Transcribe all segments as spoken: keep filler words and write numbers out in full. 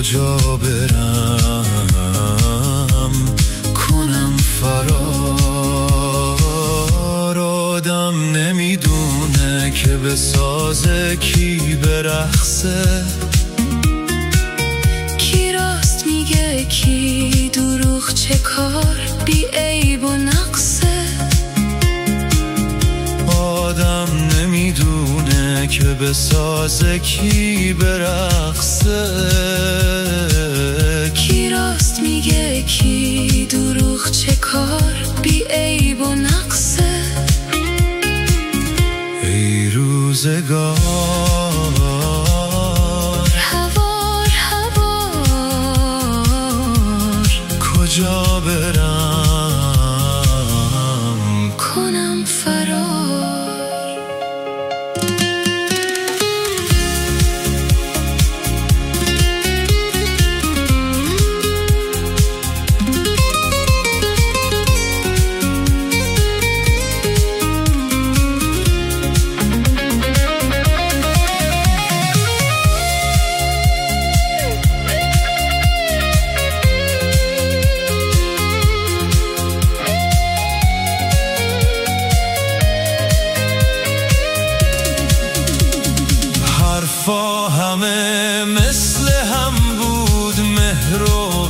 کجا برم کنم فرار؟ آدم نمیدونه که بسازه کی برقصه، کی راست میگه کی دروغ، چه کار بی عیب و نقصه. آدم نمیدونه که بسازه کی برقصه، کی راست میگه کی دروغ، چه کار بی عیب و نقصه. ای روزگار هوار هوار، کجا برم کنم فرار؟ حرفا همه مثل هم بود، مهر و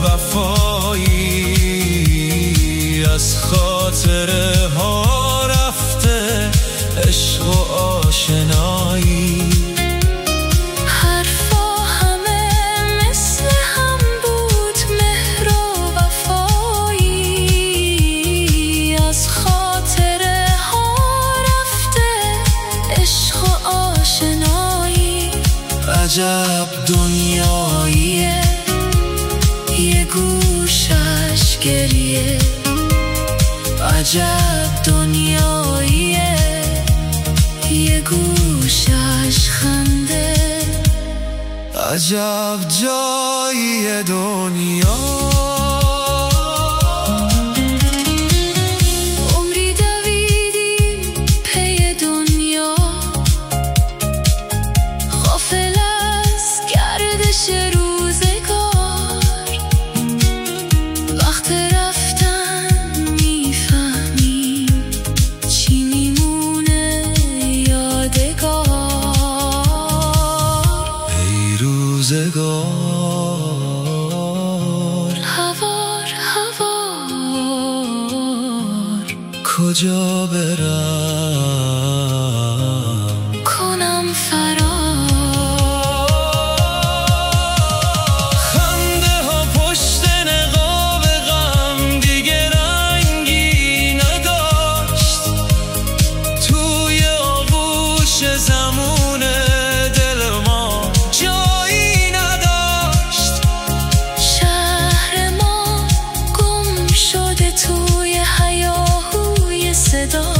وفایی از خاطره ها رفته، عشق و آشنایی. حرفا همه مثل هم بود، مهر و وفایی از خاطره ها رفته، عشق و آشنایی. عجب دنیاییه، یه گوشش گریه. عجب دنیاییه، یه گوشش خنده. عجب جایی دنیا. عمری دویدیم پی دنیا، غافل از گردش روزگار. وقت رفتن میفهمیم چی میمونه یادگار. ای روزگار هوار هوار، کجا برم کنم فرار؟ خنده ها پشت نقاب غم دیگه رنگی نداشت، توی آغوش زمون دل ما جایی نداشت. شهر ما گم شده توی هیاهوی صدا،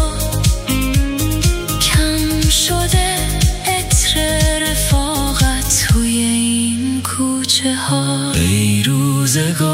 کم شده عطر رفاقت توی این کوچه ها. ای روزگار